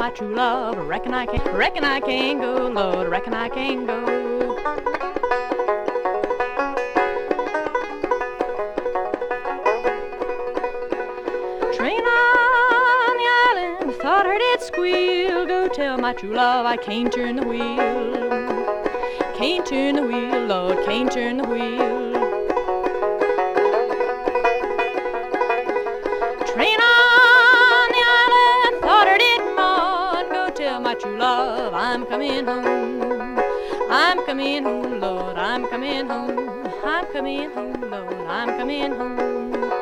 my true love, reckon I can't go, Lord, reckon I can't go. Train on the island, thought heard it squeal. Go tell my true love I can't turn the wheel. Can't turn the wheel, Lord, can't turn the wheel. Train on the island, thought heard it moan. Go tell my true love I'm coming home. I'm coming home, Lord, I'm coming home. I'm coming home, Lord, I'm coming home.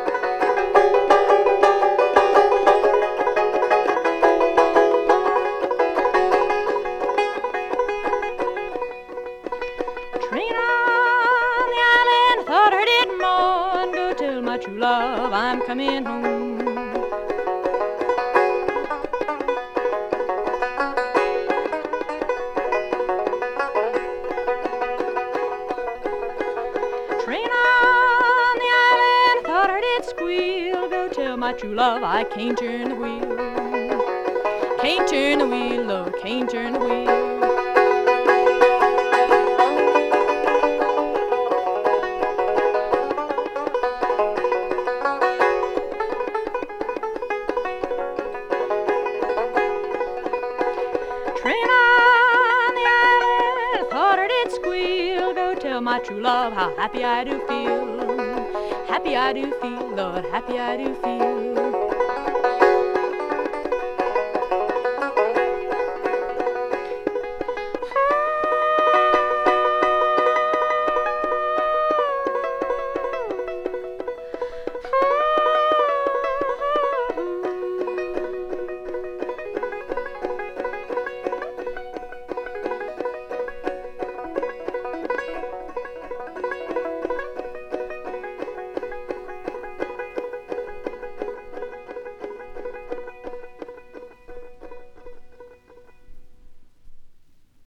Train on the island, thought heard it moan. Go tell my true love I'm coming home. Train on the island, thought heard it squeal. Go tell my true love I can't turn the wheel. Can't turn the wheel, Lord, can't turn the wheel. Train on the island, thought heard it squeal. Go tell my true love how happy I do feel. Happy I do feel, Lord, happy I do feel.